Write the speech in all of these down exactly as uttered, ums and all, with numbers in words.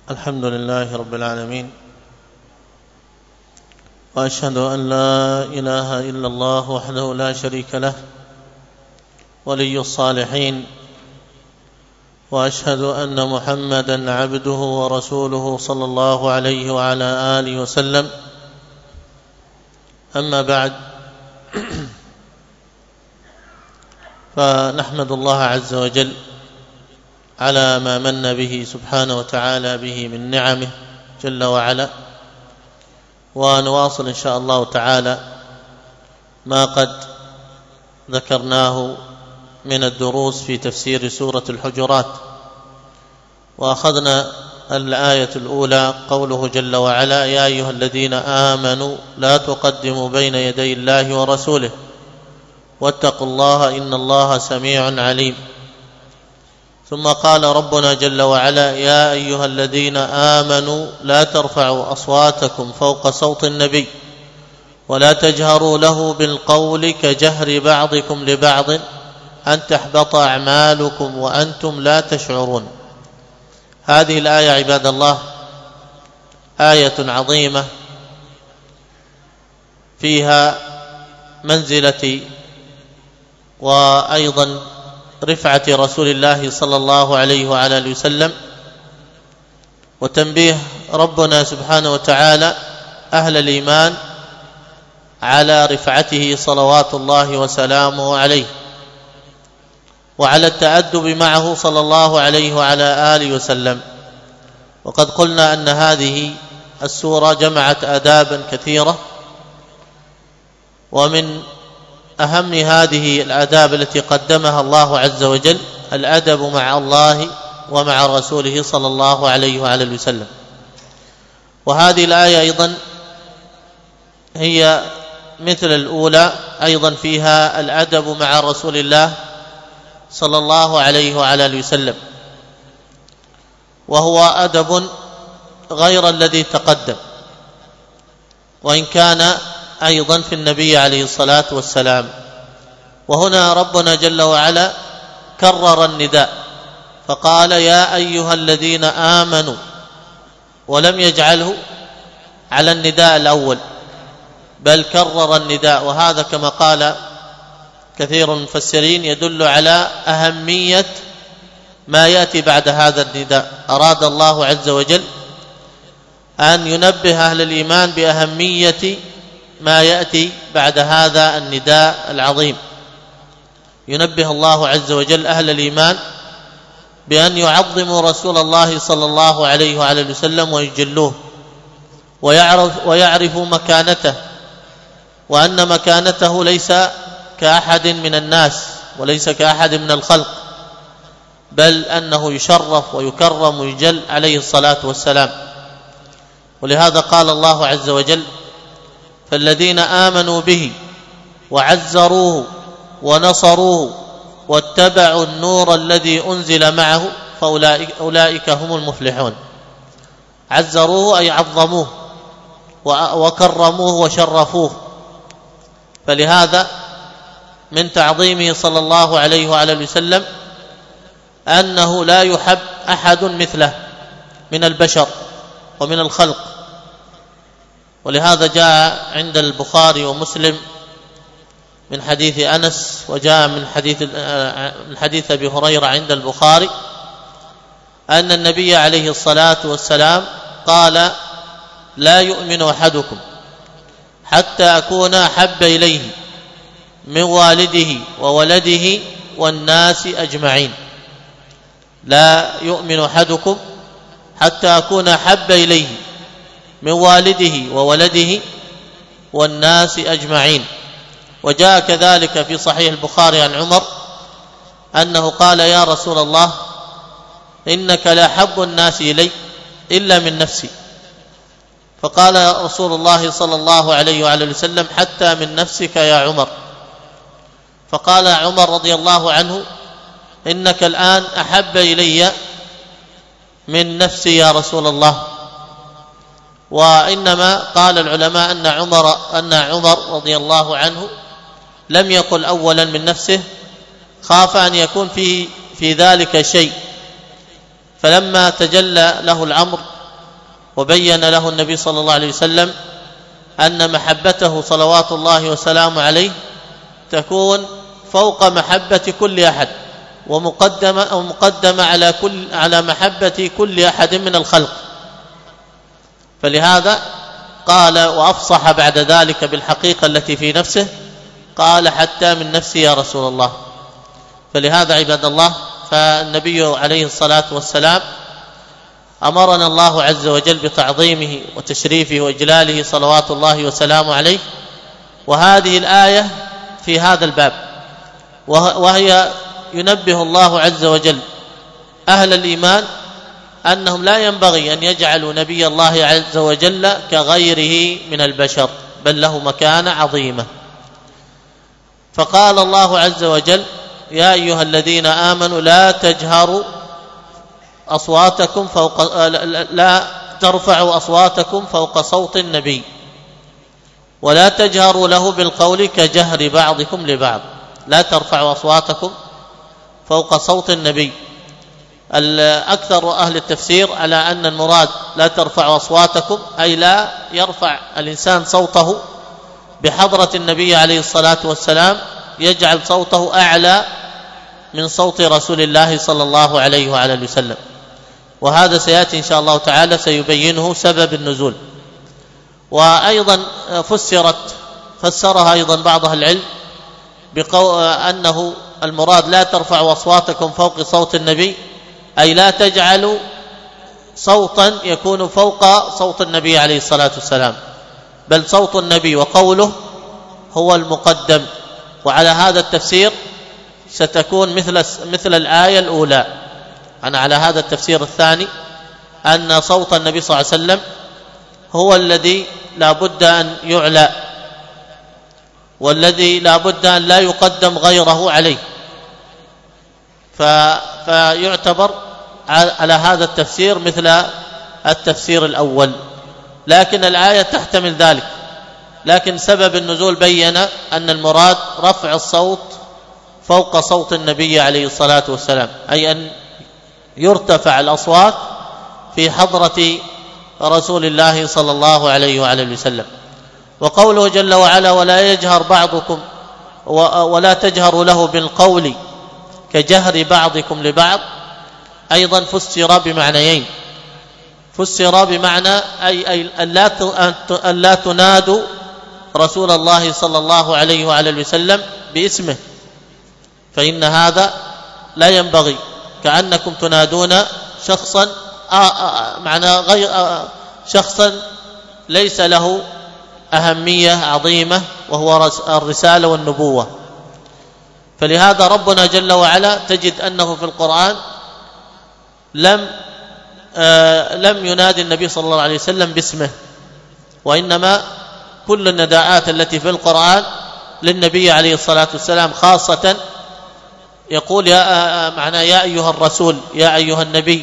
الحمد لله رب العالمين، وأشهد أن لا إله إلا الله وحده لا شريك له ولي الصالحين، وأشهد أن محمدا عبده ورسوله صلى الله عليه وعلى آله وسلم. أما بعد، فنحمد الله عز وجل على ما من به سبحانه وتعالى به من نعمه جل وعلا، ونواصل إن شاء الله تعالى ما قد ذكرناه من الدروس في تفسير سورة الحجرات. وأخذنا الآية الأولى قوله جل وعلا: يا أيها الذين آمنوا لا تقدموا بين يدي الله ورسوله واتقوا الله إن الله سميع عليم. ثم قال ربنا جل وعلا: يا أيها الذين آمنوا لا ترفعوا أصواتكم فوق صوت النبي ولا تجهروا له بالقول كجهر بعضكم لبعض أن تحبط أعمالكم وأنتم لا تشعرون. هذه الآية عباد الله آية عظيمة فيها منزلة وأيضا رفعة رسول الله صلى الله عليه وعلى آله وسلم، وتنبيه ربنا سبحانه وتعالى أهل الإيمان على رفعته صلوات الله وسلامه عليه، وعلى التأدب معه صلى الله عليه وعلى آله وسلم. وقد قلنا أن هذه السورة جمعت آدابا كثيرة، ومن أهم هذه الآداب التي قدمها الله عز وجل الأدب مع الله ومع رسوله صلى الله عليه وعلى وسلم. وهذه الآية أيضا هي مثل الأولى، أيضا فيها الأدب مع رسول الله صلى الله عليه وعلى وسلم، وهو أدب غير الذي تقدم، وإن كان أيضا في النبي عليه الصلاة والسلام. وهنا ربنا جل وعلا كرر النداء فقال: يا أيها الذين آمنوا، ولم يجعله على النداء الأول، بل كرر النداء. وهذا كما قال كثير من المفسرين يدل على أهمية ما يأتي بعد هذا النداء. أراد الله عز وجل أن ينبه أهل الإيمان بأهمية ما يأتي بعد هذا النداء العظيم. ينبه الله عز وجل أهل الإيمان بأن يعظموا رسول الله صلى الله عليه وعلى وسلم ويجلوه، ويعرف ويعرفوا مكانته، وأن مكانته ليس كأحد من الناس وليس كأحد من الخلق، بل أنه يشرف ويكرم ويجل عليه الصلاة والسلام. ولهذا قال الله عز وجل: فالذين آمنوا به وعزروه ونصروه واتبعوا النور الذي أنزل معه فأولئك أولئك هم المفلحون. عزروه أي عظموه وكرموه وشرفوه، فلهذا من تعظيمه صلى الله عليه وعلى وسلم أنه لا يحب أحد مثله من البشر ومن الخلق. ولهذا جاء عند البخاري ومسلم من حديث أنس، وجاء من حديث من حديث أبي هريرة عند البخاري أن النبي عليه الصلاة والسلام قال: لا يؤمن أحدكم حتى أكون أحب إليه من والده وولده والناس أجمعين. لا يؤمن أحدكم حتى أكون أحب إليه من والده وولده والناس أجمعين. وجاء كذلك في صحيح البخاري عن عمر أنه قال: يا رسول الله، إنك لأحب الناس إلي إلا من نفسي. فقال رسول الله صلى الله عليه وعلى وسلم: حتى من نفسك يا عمر. فقال عمر رضي الله عنه: إنك الآن أحب إلي من نفسي يا رسول الله. وإنما قال العلماء أن عمر أن عمر رضي الله عنه لم يقل أولا من نفسه، خاف أن يكون في في ذلك شيء، فلما تجلى له الأمر وبين له النبي صلى الله عليه وسلم أن محبته صلوات الله وسلامه عليه تكون فوق محبة كل أحد، ومقدمة ومقدمة على كل على محبة كل أحد من الخلق. فلهذا قال وأفصح بعد ذلك بالحقيقة التي في نفسه، قال حتى من نفسي يا رسول الله. فلهذا عباد الله، فالنبي عليه الصلاة والسلام أمرنا الله عز وجل بتعظيمه وتشريفه وإجلاله صلوات الله وسلامه عليه. وهذه الآية في هذا الباب، وهي ينبه الله عز وجل أهل الإيمان أنهم لا ينبغي أن يجعلوا نبي الله عز وجل كغيره من البشر، بل له مكانة عظيمة. فقال الله عز وجل: يا أيها الذين آمنوا لا تجهروا أصواتكم فوق لا ترفعوا أصواتكم فوق صوت النبي ولا تجهروا له بالقول كجهر بعضكم لبعض. لا ترفعوا أصواتكم فوق صوت النبي. أكثر أهل التفسير على أن المراد لا ترفعوا أصواتكم أي لا يرفع الإنسان صوته بحضرة النبي عليه الصلاة والسلام، يجعل صوته أعلى من صوت رسول الله صلى الله عليه وعلى وسلم. وهذا سيأتي إن شاء الله تعالى سيبينه سبب النزول. وأيضا فسرت فسرها أيضا بعض أهل العلم بقول أنه المراد لا ترفعوا أصواتكم فوق صوت النبي أي لا تجعلوا صوتا يكون فوق صوت النبي عليه الصلاة والسلام، بل صوت النبي وقوله هو المقدم. وعلى هذا التفسير ستكون مثل مثل الآية الأولى. أنا على هذا التفسير الثاني أن صوت النبي صلى الله عليه وسلم هو الذي لا بد أن يعلى، والذي لا بد أن لا يقدم غيره عليه، فيعتبر على هذا التفسير مثل التفسير الأول. لكن الآية تحتمل ذلك، لكن سبب النزول بين أن المراد رفع الصوت فوق صوت النبي عليه الصلاة والسلام، أي أن يرتفع الأصوات في حضرة رسول الله صلى الله عليه وعلى وسلم. وقوله جل وعلا: ولا يجهر بعضكم ولا تجهروا له بالقول كجهر بعضكم لبعض، أيضا فسر بمعنيين. فسر بمعنى أي, أي أن لا تنادوا رسول الله صلى الله عليه وعلى وسلم باسمه، فإن هذا لا ينبغي، كأنكم تنادون شخصا معنى غير شخصا ليس له أهمية عظيمة وهو الرسالة والنبوة. فلهذا ربنا جل وعلا تجد أنه في القرآن لم آه لم ينادي النبي صلى الله عليه وسلم باسمه، وإنما كل النداءات التي في القرآن للنبي عليه الصلاة والسلام خاصة يقول يا آه معنى يا أيها الرسول يا أيها النبي،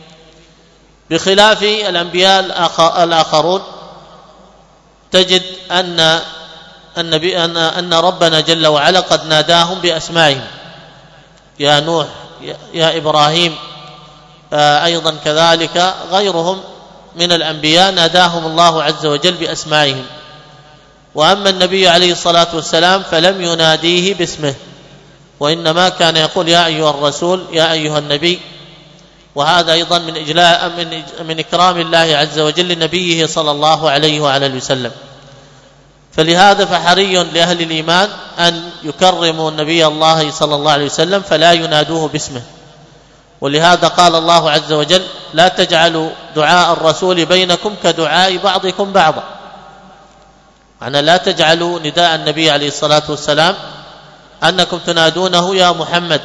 بخلاف الأنبياء الآخرون تجد أن النبي أن أن ربنا جل وعلا قد ناداهم بأسمائهم: يا نوح، يا إبراهيم. أيضا كذلك غيرهم من الأنبياء ناداهم الله عز وجل بأسمائهم. وأما النبي عليه الصلاة والسلام فلم يناديه باسمه، وإنما كان يقول يا أيها الرسول يا أيها النبي. وهذا أيضا من إجلاء من من إكرام الله عز وجل لنبيه صلى الله عليه وعلى وسلم. فلهذا فحري لأهل الإيمان أن يكرموا النبي الله صلى الله عليه وسلم فلا ينادوه باسمه. ولهذا قال الله عز وجل: لا تجعلوا دعاء الرسول بينكم كدعاء بعضكم بعضا، معنى لا تجعلوا نداء النبي عليه الصلاة والسلام أنكم تنادونه يا محمد،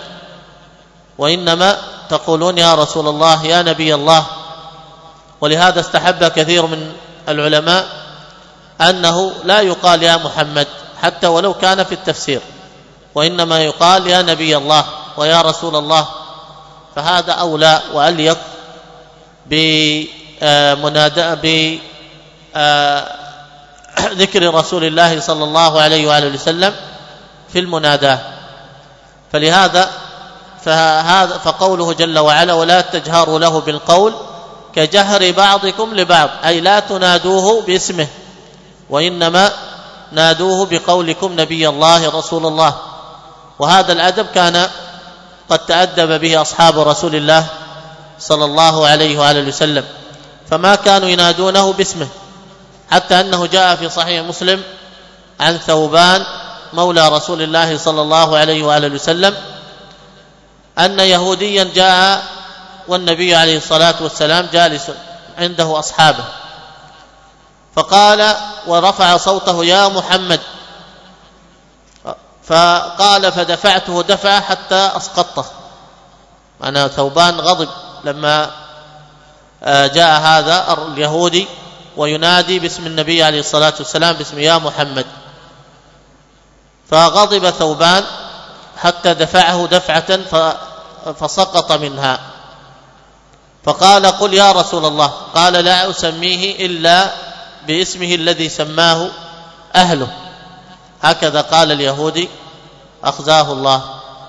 وإنما تقولون يا رسول الله يا نبي الله. ولهذا استحب كثير من العلماء أنه لا يقال يا محمد حتى ولو كان في التفسير، وإنما يقال يا نبي الله ويا رسول الله، فهذا أولى وأليق بمنادى بذكر رسول الله صلى الله عليه وآله وسلم في المناداة. فلهذا فهذا فقوله جل وعلا: ولا تجهروا له بالقول كجهر بعضكم لبعض، أي لا تنادوه باسمه، وإنما نادوه بقولكم نبي الله رسول الله. وهذا الأدب كان قد تأدب به أصحاب رسول الله صلى الله عليه وآله وسلم، فما كانوا ينادونه باسمه، حتى أنه جاء في صحيح مسلم عن ثوبان مولى رسول الله صلى الله عليه وآله وسلم أن يهوديا جاء والنبي عليه الصلاة والسلام جالس عنده أصحابه، فقال ورفع صوته: يا محمد. فقال: فدفعته دفعة حتى أسقطته. أنا ثوبان غضب لما جاء هذا اليهودي وينادي باسم النبي عليه الصلاة والسلام باسم يا محمد، فغضب ثوبان حتى دفعه دفعة فسقط منها، فقال: قل يا رسول الله. قال: لا أسميه إلا باسمه الذي سماه أهله. هكذا قال اليهودي أخزاه الله.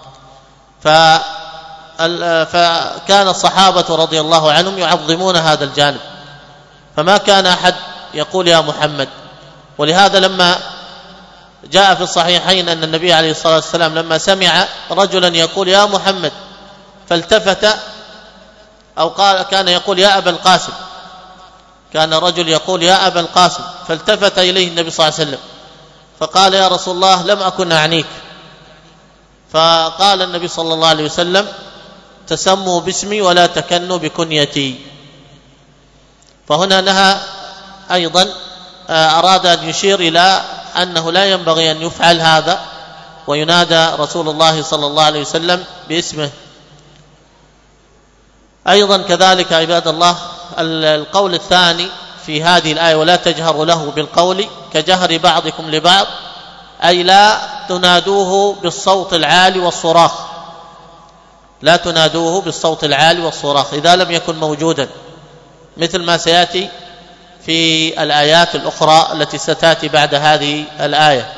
فكان الصحابة رضي الله عنهم يعظمون هذا الجانب، فما كان أحد يقول يا محمد. ولهذا لما جاء في الصحيحين أن النبي عليه الصلاة والسلام لما سمع رجلا يقول يا محمد فالتفت، أو قال كان يقول يا أبا القاسم، كان رجل يقول يا أبا القاسم، فالتفت إليه النبي صلى الله عليه وسلم فقال: يا رسول الله لم أكن أعنيك. فقال النبي صلى الله عليه وسلم: تسموا باسمي ولا تكنوا بكنيتي. فهنا نهى أيضا، أراد أن يشير إلى أنه لا ينبغي أن يفعل هذا وينادى رسول الله صلى الله عليه وسلم باسمه. أيضا كذلك عباد الله القول الثاني في هذه الآية: ولا تجهروا له بالقول كجهر بعضكم لبعض، أي لا تنادوه بالصوت العالي والصراخ، لا تنادوه بالصوت العالي والصراخ إذا لم يكن موجودا، مثل ما سيأتي في الآيات الأخرى التي ستأتي بعد هذه الآية.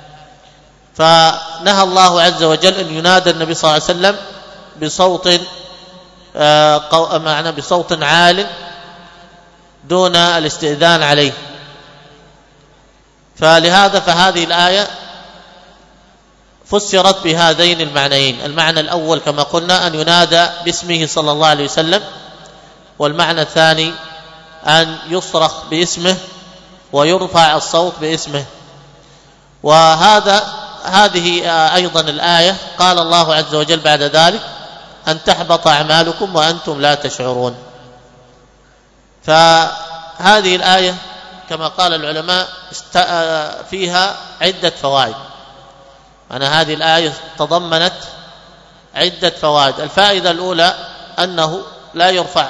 فنهى الله عز وجل أن ينادى النبي صلى الله عليه وسلم بصوت معنى بصوت عال دون الاستئذان عليه. فلهذا فهذه الآية فسرت بهذين المعنيين: المعنى الأول كما قلنا أن ينادى باسمه صلى الله عليه وسلم، والمعنى الثاني أن يصرخ باسمه ويرفع الصوت باسمه. وهذا هذه أيضا الآية قال الله عز وجل بعد ذلك: أن تحبط أعمالكم وأنتم لا تشعرون. فهذه الآية كما قال العلماء فيها عدة فوائد. أنا هذه الآية تضمنت عدة فوائد. الفائدة الأولى أنه لا يرفع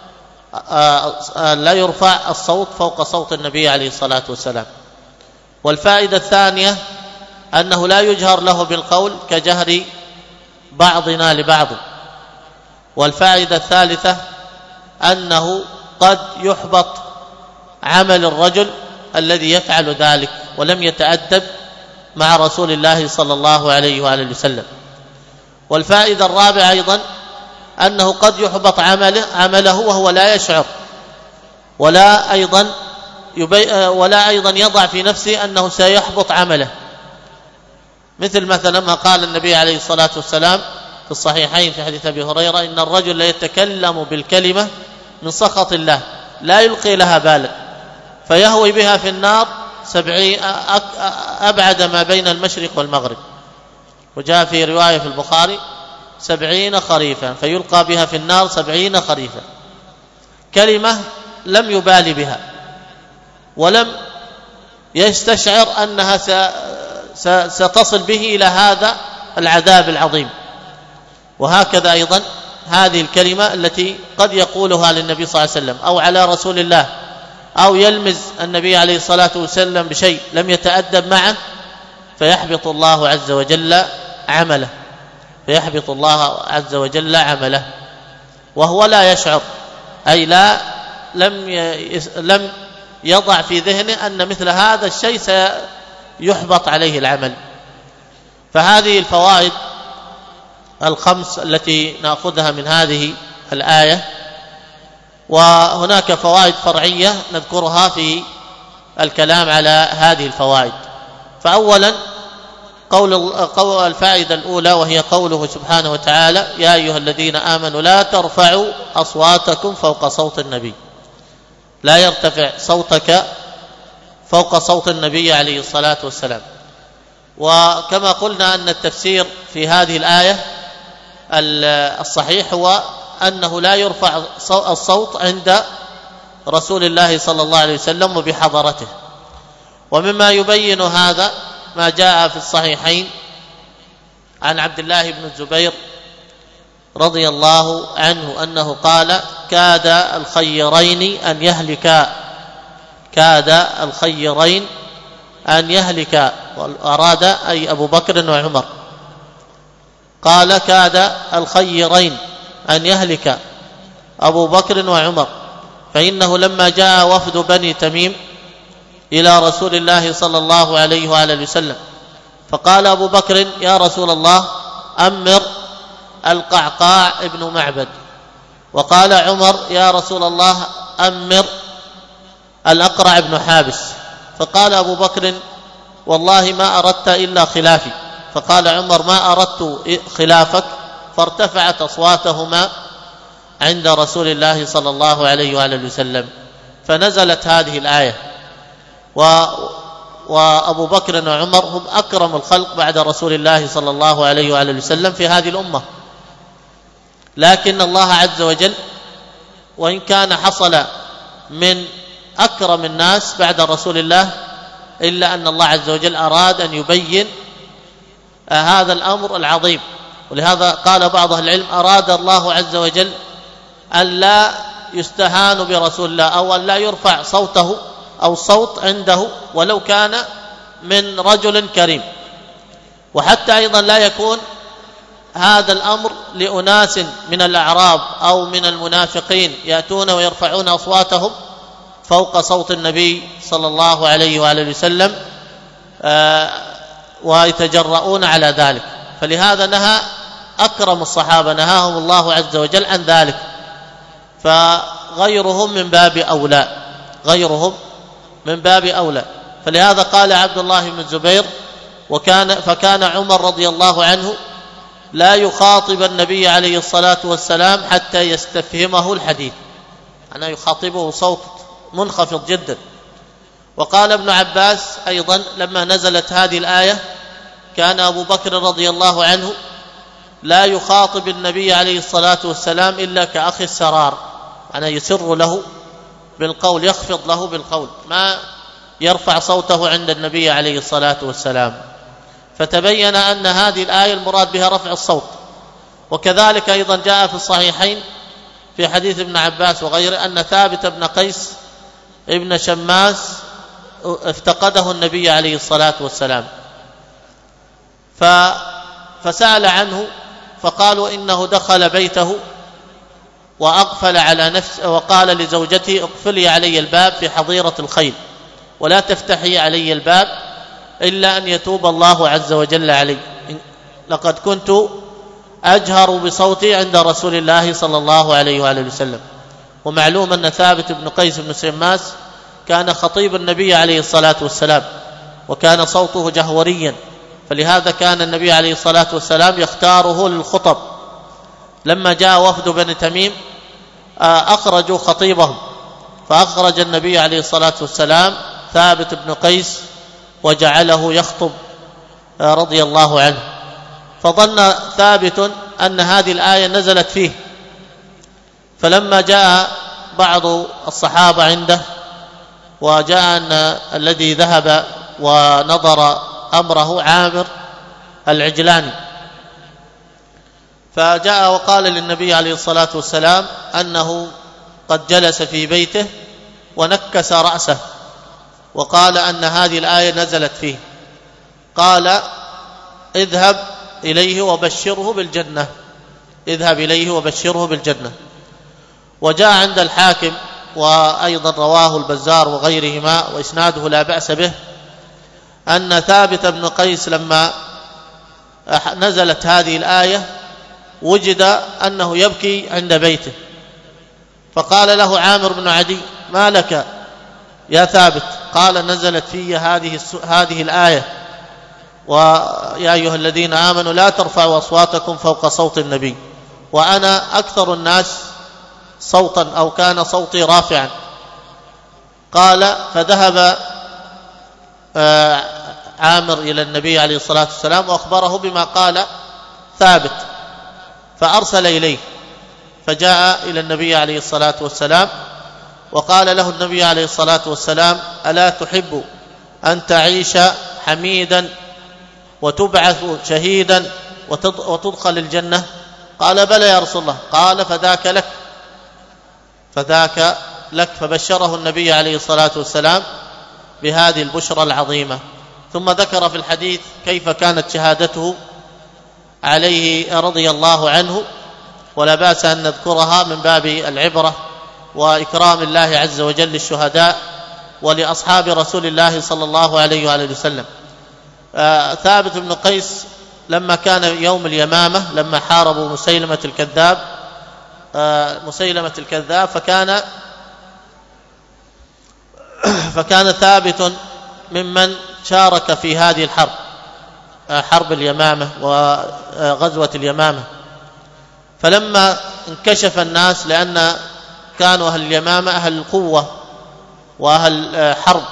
لا يرفع الصوت فوق صوت النبي عليه الصلاة والسلام. والفائدة الثانية أنه لا يجهر له بالقول كجهر بعضنا لبعض. والفائدة الثالثة أنه قد يحبط عمل الرجل الذي يفعل ذلك ولم يتأدب مع رسول الله صلى الله عليه وآله وسلم. والفائدة الرابعة أيضا أنه قد يحبط عمله, عمله وهو لا يشعر، ولا أيضا يبي ولا أيضا يضع في نفسه أنه سيحبط عمله، مثل مثلا ما قال النبي عليه الصلاة والسلام في الصحيحين في حديث أبي هريرة: إن الرجل لا يتكلم بالكلمة من سخط الله لا يلقي لها بالا فيهوي بها في النار سبعين أبعد ما بين المشرق والمغرب. وجاء في رواية في البخاري: سبعين خريفا، فيلقى بها في النار سبعين خريفا. كلمة لم يبالي بها ولم يستشعر أنها ستصل به إلى هذا العذاب العظيم. وهكذا أيضا هذه الكلمة التي قد يقولها للنبي صلى الله عليه وسلم أو على رسول الله، أو يلمز النبي عليه الصلاة والسلام بشيء لم يتأدب معه، فيحبط الله عز وجل عمله فيحبط الله عز وجل عمله وهو لا يشعر، أي لا لم لم يضع في ذهنه أن مثل هذا الشيء سيحبط عليه العمل. فهذه الفوائد الخمس التي نأخذها من هذه الآية. وهناك فوائد فرعية نذكرها في الكلام على هذه الفوائد. فأولا قول الفائدة الأولى، وهي قوله سبحانه وتعالى: يا أيها الذين آمنوا لا ترفعوا أصواتكم فوق صوت النبي. لا يرتفع صوتك فوق صوت النبي عليه الصلاة والسلام. وكما قلنا أن التفسير في هذه الآية الصحيح هو أنه لا يرفع الصوت عند رسول الله صلى الله عليه وسلم وبحضرته. ومما يبين هذا ما جاء في الصحيحين عن عبد الله بن الزبير رضي الله عنه أنه قال: كاد الخيرين أن يهلكا كاد الخيرين أن يهلكا وأراد أي أبو بكر وعمر. قال: كاد الخيرين أن يهلك أبو بكر وعمر، فإنه لما جاء وفد بني تميم إلى رسول الله صلى الله عليه وآله وسلم فقال أبو بكر: يا رسول الله أمر القعقاع ابن معبد. وقال عمر: يا رسول الله أمر الأقرع ابن حابس. فقال أبو بكر: والله ما أردت إلا خلافي. فقال عمر: ما أردت خلافك. فارتفعت أصواتهما عند رسول الله صلى الله عليه وآله وسلم، فنزلت هذه الآية. و وأبو بكر وعمر هم أكرم الخلق بعد رسول الله صلى الله عليه وآله وسلم في هذه الأمة، لكن الله عز وجل وإن كان حصل من أكرم الناس بعد رسول الله، إلا أن الله عز وجل أراد أن يبين هذا الأمر العظيم. ولهذا قال بعض أهل العلم: أراد الله عز وجل أن لا يستهان برسول الله، أو أن لا يرفع صوته أو صوت عنده ولو كان من رجل كريم، وحتى أيضا لا يكون هذا الأمر لأناس من الأعراب أو من المنافقين يأتون ويرفعون أصواتهم فوق صوت النبي صلى الله عليه وآله وسلم ويتجرؤون على ذلك. فلهذا نهى أكرم الصحابة، نهاهم الله عز وجل عن ذلك، فغيرهم من باب أولى غيرهم من باب أولى. فلهذا قال عبد الله بن الزبير: وكان فكان عمر رضي الله عنه لا يخاطب النبي عليه الصلاة والسلام حتى يستفهمه الحديث، أنا يخاطبه صوت منخفض جدا. وقال ابن عباس أيضا لما نزلت هذه الآية: كان أبو بكر رضي الله عنه لا يخاطب النبي عليه الصلاة والسلام إلا كأخي السرار، أنا يسر له بالقول، يخفض له بالقول، ما يرفع صوته عند النبي عليه الصلاة والسلام. فتبين أن هذه الآية المراد بها رفع الصوت. وكذلك أيضا جاء في الصحيحين في حديث ابن عباس وغيره أن ثابت بن قيس ابن شماس افتقده النبي عليه الصلاة والسلام، فسأل عنه فقالوا إنه دخل بيته وأقفل على نفسه، وقال لزوجته: اقفلي علي الباب في حظيرة الخيل ولا تفتحي علي الباب إلا أن يتوب الله عز وجل علي، لقد كنت أجهر بصوتي عند رسول الله صلى الله عليه وآله وسلم. ومعلوم أن ثابت بن قيس بن شماس كان خطيب النبي عليه الصلاة والسلام، وكان صوته جهوريا، فلهذا كان النبي عليه الصلاة والسلام يختاره للخطب. لما جاء وفد بني تميم أخرجوا خطيبهم، فأخرج النبي عليه الصلاة والسلام ثابت بن قيس وجعله يخطب رضي الله عنه. فظن ثابت أن هذه الآية نزلت فيه، فلما جاء بعض الصحابة عنده وجاء أن الذي ذهب ونظر أمره عامر العجلاني، فجاء وقال للنبي عليه الصلاة والسلام أنه قد جلس في بيته ونكس رأسه وقال أن هذه الآية نزلت فيه. قال: اذهب إليه وبشره بالجنة اذهب إليه وبشره بالجنة. وجاء عند الحاكم وأيضا رواه البزار وغيرهما وإسناده لا بأس به أن ثابت بن قيس لما نزلت هذه الآية وجد أنه يبكي عند بيته، فقال له عامر بن عدي: ما لك يا ثابت؟ قال: نزلت في هذه هذه الآية: ويا أيها الذين آمنوا لا ترفعوا أصواتكم فوق صوت النبي، وأنا أكثر الناس صوتا، أو كان صوتي رافعا. قال: فذهب عامر إلى النبي عليه الصلاة والسلام وأخبره بما قال ثابت، فأرسل إليه، فجاء إلى النبي عليه الصلاة والسلام وقال له النبي عليه الصلاة والسلام: ألا تحب أن تعيش حميدا وتبعث شهيدا وتدخل الجنة؟ قال: بلى يا رسول الله. قال: فذاك لك فذاك لك فبشره النبي عليه الصلاة والسلام بهذه البشرى العظيمة. ثم ذكر في الحديث كيف كانت شهادته عليه رضي الله عنه، ولا بأس أن نذكرها من باب العبرة وإكرام الله عز وجل للشهداء ولأصحاب رسول الله صلى الله عليه وآله وسلم. آه ثابت بن قيس لما كان يوم اليمامة، لما حاربوا مسيلمة الكذاب آه مسيلمة الكذاب فكان فكان ثابت ممن شارك في هذه الحرب، آه حرب اليمامة وغزوة اليمامة. فلما انكشف الناس، لأن كانوا أهل اليمامة أهل القوة وأهل حرب،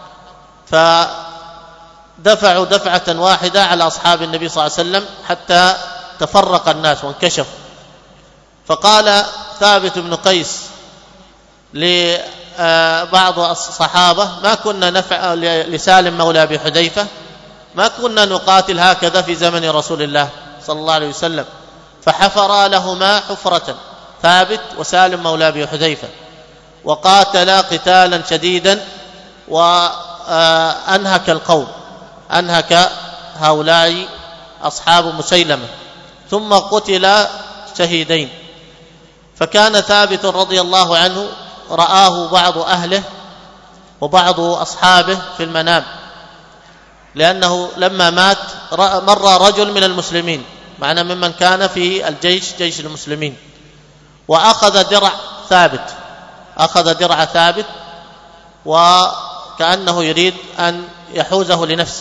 فدفعوا دفعة واحدة على أصحاب النبي صلى الله عليه وسلم حتى تفرق الناس وانكشفوا. فقال ثابت بن قيس لبعض الصحابة: ما كنا نفع لسالم مولى أبي حذيفة ما كنا نقاتل هكذا في زمن رسول الله صلى الله عليه وسلم. فحفر لهما حفرة، ثابت وسالم مولى أبي حذيفة، وقاتلا قتالا شديدا، وأنهك القوم، أنهك هؤلاء أصحاب مسيلمة، ثم قتلا شهيدين. فكان ثابت رضي الله عنه رآه بعض أهله وبعض أصحابه في المنام، لأنه لما مات مر رجل من المسلمين، معنا ممن كان في الجيش جيش المسلمين، وأخذ درع ثابت أخذ درع ثابت وكأنه يريد أن يحوزه لنفسه.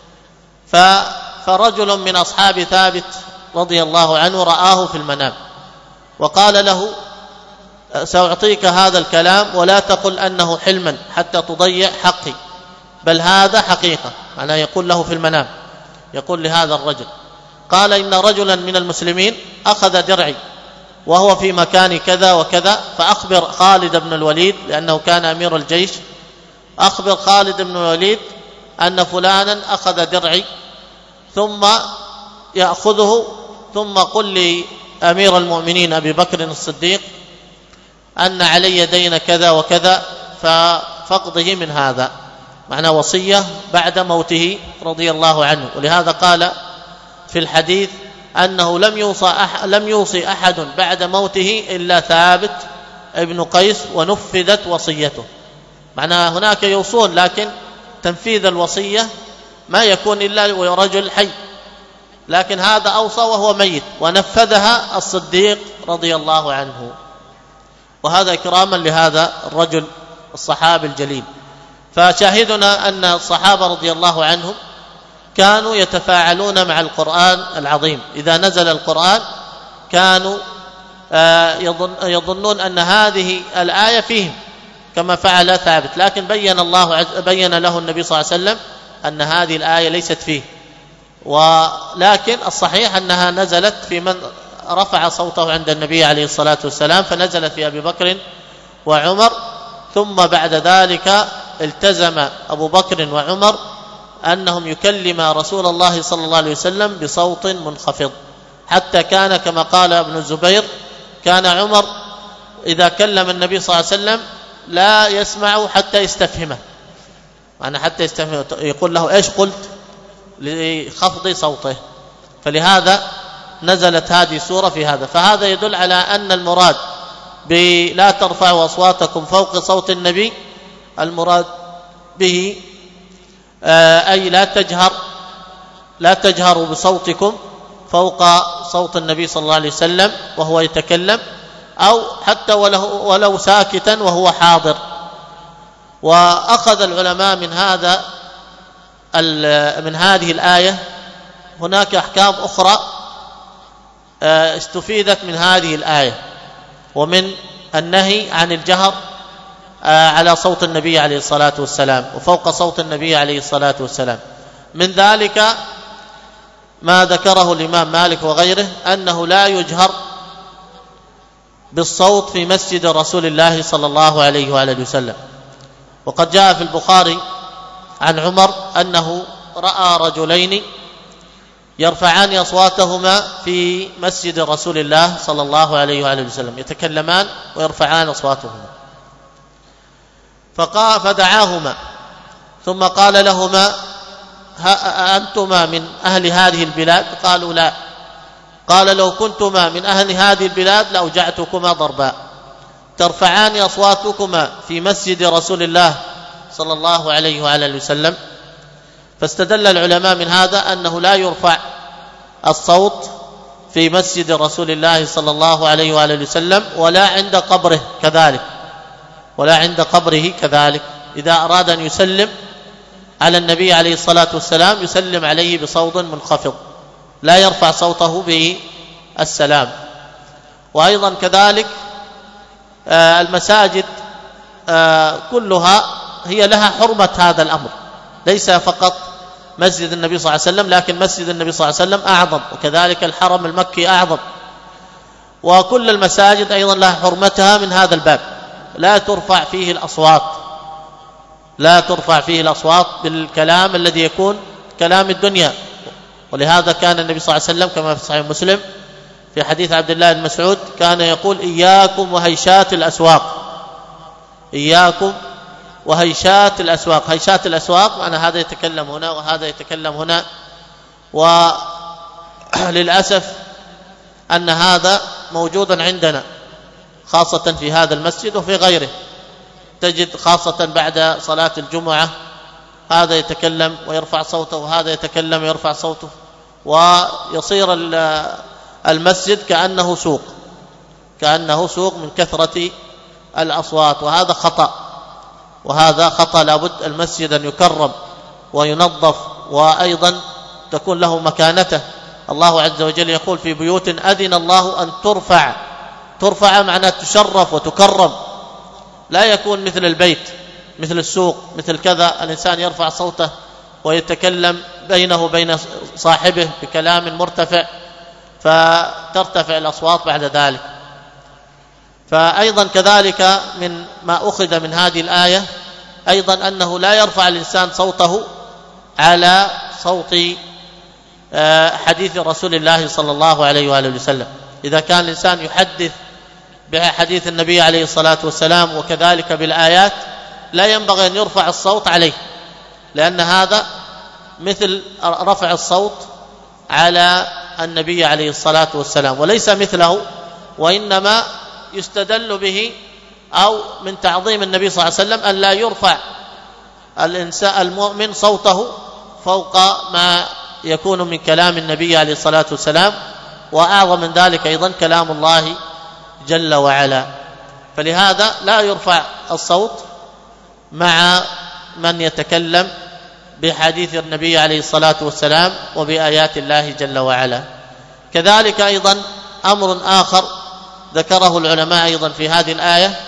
فرجل من أصحاب ثابت رضي الله عنه رآه في المنام وقال له: سأعطيك هذا الكلام ولا تقل أنه حلما حتى تضيع حقي، بل هذا حقيقة. أنا يقول له في المنام، يقول لهذا الرجل، قال: إن رجلا من المسلمين أخذ درعي وهو في مكان كذا وكذا، فأخبر خالد بن الوليد، لأنه كان أمير الجيش، أخبر خالد بن الوليد أن فلانا أخذ درعي، ثم يأخذه، ثم قل لي أمير المؤمنين أبي بكر الصديق أن علي دين كذا وكذا ففقده من هذا. معنى وصية بعد موته رضي الله عنه. ولهذا قال في الحديث أنه لم يوصي أح لم يوصي أحد بعد موته إلا ثابت ابن قيس، ونفذت وصيته. معنى هناك يوصون، لكن تنفيذ الوصية ما يكون إلا ورجل حي، لكن هذا أوصى وهو ميت، ونفذها الصديق رضي الله عنه. وهذا إكراما لهذا الرجل الصحابي الجليل. فشاهدنا أن الصحابة رضي الله عنهم كانوا يتفاعلون مع القرآن العظيم. إذا نزل القرآن كانوا يظنون أن هذه الآية فيهم كما فعل ثابت، لكن بين الله عز بين له النبي صلى الله عليه وسلم أن هذه الآية ليست فيه. ولكن الصحيح أنها نزلت في من رفع صوته عند النبي عليه الصلاة والسلام، فنزلت في أبي بكر وعمر، ثم بعد ذلك التزم أبو بكر وعمر أنهم يكلم رسول الله صلى الله عليه وسلم بصوت منخفض، حتى كان كما قال ابن الزبير: كان عمر إذا كلم النبي صلى الله عليه وسلم لا يسمع حتى يستفهمه، معنى حتى يستفهمه، يقول له: إيش قلت؟ لخفض صوته. فلهذا نزلت هذه السورة في هذا. فهذا يدل على أن المراد بلا ترفعوا أصواتكم فوق صوت النبي، المراد به أي لا تجهر لا تجهروا بصوتكم فوق صوت النبي صلى الله عليه وسلم وهو يتكلم، أو حتى ولو, ولو ساكتا وهو حاضر. وأخذ العلماء من هذا من هذه الآية هناك أحكام أخرى استفيدت من هذه الآية ومن النهي عن الجهر على صوت النبي عليه الصلاة والسلام وفوق صوت النبي عليه الصلاة والسلام. من ذلك ما ذكره الإمام مالك وغيره أنه لا يجهر بالصوت في مسجد رسول الله صلى الله عليه وآله وسلم. وقد جاء في البخاري عن عمر أنه رأى رجلين يرفعان أصواتهما في مسجد رسول الله صلى الله عليه وآله وسلم، يتكلمان ويرفعان أصواتهما، فقال فدعاهما ثم قال لهما أنتما من أهل هذه البلاد؟ قالوا لا. قال لو كنتما من أهل هذه البلاد لأوجعتكما ضربا، ترفعان أصواتكما في مسجد رسول الله صلى الله عليه وآله وسلم. فاستدل العلماء من هذا أنه لا يرفع الصوت في مسجد رسول الله صلى الله عليه وآله وسلم ولا عند قبره كذلك، ولا عند قبره كذلك. إذا أراد أن يسلم على النبي عليه الصلاة والسلام يسلم عليه بصوت منخفض، لا يرفع صوته بالسلام. وأيضا كذلك المساجد كلها هي لها حرمة هذا الأمر، ليس فقط مسجد النبي صلى الله عليه وسلم، لكن مسجد النبي صلى الله عليه وسلم أعظم، وكذلك الحرم المكي أعظم، وكل المساجد أيضا لها حرمتها من هذا الباب. لا ترفع فيه الأصوات، لا ترفع فيه الأصوات بالكلام الذي يكون كلام الدنيا. ولهذا كان النبي صلى الله عليه وسلم كما في صحيح مسلم في حديث عبد الله بن مسعود كان يقول إياكم وهيشات الأسواق، إياكم وهيشات الأسواق. هيشات الأسواق معنى هذا يتكلم هنا وهذا يتكلم هنا. وللأسف أن هذا موجودا عندنا خاصة في هذا المسجد وفي غيره، تجد خاصة بعد صلاة الجمعة هذا يتكلم ويرفع صوته وهذا يتكلم ويرفع صوته، ويصير المسجد كأنه سوق، كأنه سوق من كثرة الأصوات، وهذا خطأ، وهذا خطأ. لابد المسجد أن يكرم وينظف وأيضا تكون له مكانته. الله عز وجل يقول في بيوت أذن الله أن ترفع، ترفع معناه تشرف وتكرم، لا يكون مثل البيت مثل السوق مثل كذا، الإنسان يرفع صوته ويتكلم بينه وبين صاحبه بكلام مرتفع فترتفع الأصوات بعد ذلك. فأيضا كذلك من ما أخذ من هذه الآية أيضا أنه لا يرفع الإنسان صوته على صوت حديث رسول الله صلى الله عليه وآله وسلم. إذا كان الإنسان يحدث بحديث النبي عليه الصلاة والسلام وكذلك بالآيات لا ينبغي أن يرفع الصوت عليه، لأن هذا مثل رفع الصوت على النبي عليه الصلاة والسلام وليس مثله، وإنما يستدل به أو من تعظيم النبي صلى الله عليه وسلم أن لا يرفع الإنسان المؤمن صوته فوق ما يكون من كلام النبي عليه الصلاة والسلام، وأعظم من ذلك أيضا كلام الله جل وعلا. فلهذا لا يرفع الصوت مع من يتكلم بحديث النبي عليه الصلاة والسلام وبآيات الله جل وعلا. كذلك أيضا أمر آخر ذكره العلماء أيضا في هذه الآية،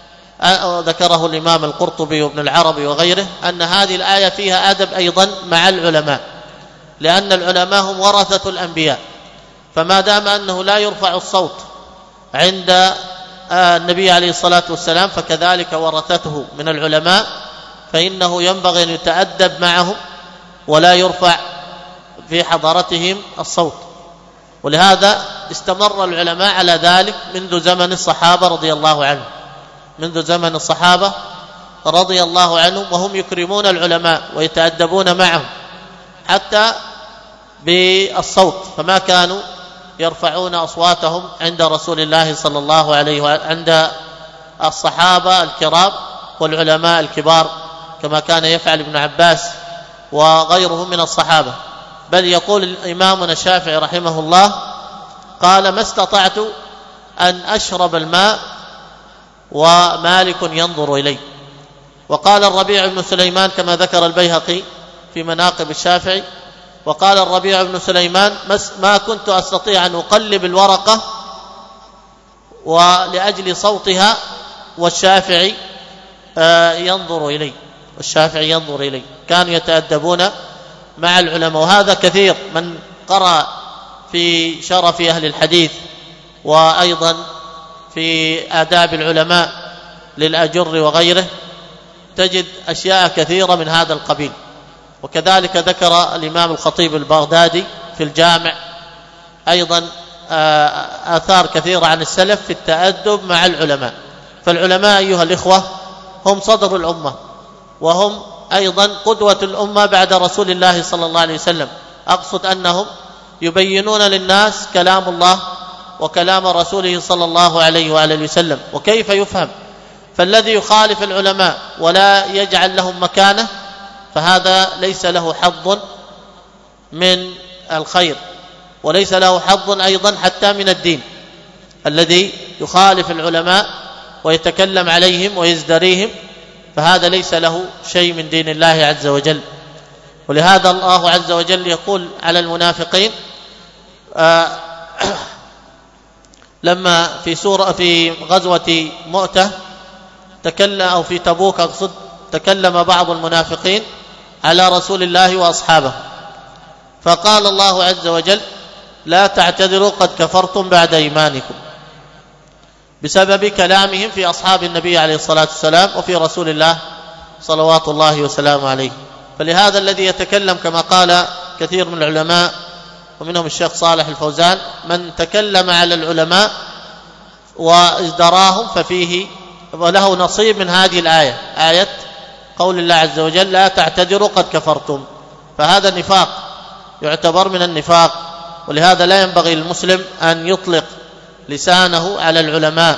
ذكره الإمام القرطبي وابن العربي وغيره، أن هذه الآية فيها أدب أيضا مع العلماء، لأن العلماء هم ورثة الأنبياء، فما دام أنه لا يرفع الصوت عند النبي عليه الصلاة والسلام فكذلك ورثته من العلماء، فإنه ينبغي أن يتأدب معهم ولا يرفع في حضرتهم الصوت. ولهذا استمر العلماء على ذلك منذ زمن الصحابة رضي الله عنهم، منذ زمن الصحابة رضي الله عنهم، وهم يكرمون العلماء ويتأدبون معهم حتى بالصوت، فما كانوا يرفعون أصواتهم عند رسول الله صلى الله عليه وسلم، عند الصحابة الكرام والعلماء الكبار، كما كان يفعل ابن عباس وغيره من الصحابة. بل يقول إمامنا الشافعي رحمه الله قال: ما استطعت أن أشرب الماء ومالك ينظر إلي. وقال الربيع بن سليمان كما ذكر البيهقي في مناقب الشافعي، وقال الربيع بن سليمان ما كنت أستطيع أن أقلب الورقة ولأجل صوتها والشافعي ينظر إلي والشافعي ينظر إلي كانوا يتأدبون مع العلماء. وهذا كثير من قرأ في شرف أهل الحديث وأيضا في آداب العلماء للأجر وغيره تجد أشياء كثيرة من هذا القبيل. وكذلك ذكر الإمام الخطيب البغدادي في الجامع أيضا آثار كثيرة عن السلف في التأدب مع العلماء. فالعلماء أيها الإخوة هم صدر الأمة، وهم أيضا قدوة الأمة بعد رسول الله صلى الله عليه وسلم. أقصد أنهم يبينون للناس كلام الله وكلام رسوله صلى الله عليه وآله وسلم وكيف يفهم. فالذي يخالف العلماء ولا يجعل لهم مكانة فهذا ليس له حظ من الخير، وليس له حظ أيضا حتى من الدين. الذي يخالف العلماء ويتكلم عليهم ويزدريهم فهذا ليس له شيء من دين الله عز وجل. ولهذا الله عز وجل يقول على المنافقين آه لما في سورة في غزوة مؤتة تكلم أو في تبوك أقصد تكلم بعض المنافقين على رسول الله وأصحابه، فقال الله عز وجل لا تعتذروا قد كفرتم بعد إيمانكم، بسبب كلامهم في أصحاب النبي عليه الصلاة والسلام وفي رسول الله صلوات الله وسلامه عليه. فلهذا الذي يتكلم كما قال كثير من العلماء ومنهم الشيخ صالح الفوزان من تكلم على العلماء وازدراهم ففيه وله نصيب من هذه الآية، آية قول الله عز وجل لا تعتذروا قد كفرتم. فهذا نفاق يعتبر من النفاق. ولهذا لا ينبغي للمسلم أن يطلق لسانه على العلماء.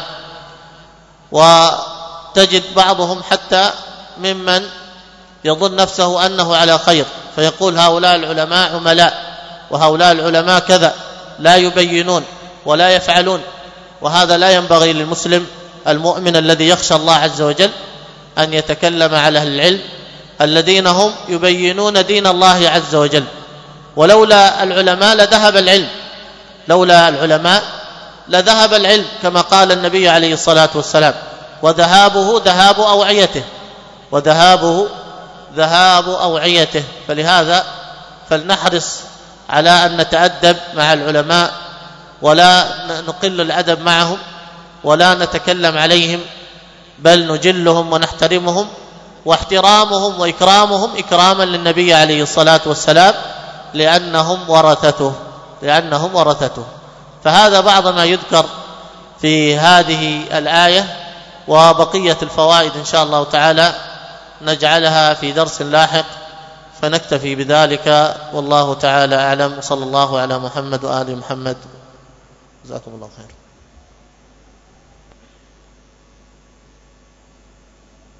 وتجد بعضهم حتى ممن يظن نفسه أنه على خير فيقول هؤلاء العلماء عملاء وهؤلاء العلماء كذا، لا يبينون ولا يفعلون. وهذا لا ينبغي للمسلم المؤمن الذي يخشى الله عز وجل أن يتكلم على أهل العلم الذين هم يبينون دين الله عز وجل. ولولا العلماء لذهب العلم، لولا العلماء لذهب العلم كما قال النبي عليه الصلاة والسلام وذهابه ذهاب أوعيته وذهابه ذهاب أوعيته. فلهذا فلنحرص على أن نتأدب مع العلماء ولا نقل الأدب معهم ولا نتكلم عليهم، بل نجلهم ونحترمهم، واحترامهم وإكرامهم إكراما للنبي عليه الصلاة والسلام لأنهم ورثته لأنهم ورثته. فهذا بعض ما يذكر في هذه الآية، وبقية الفوائد إن شاء الله تعالى نجعلها في درس لاحق، فنكتفي بذلك والله تعالى أعلم. صلى الله على محمد وآل محمد. جزاكم الله خير.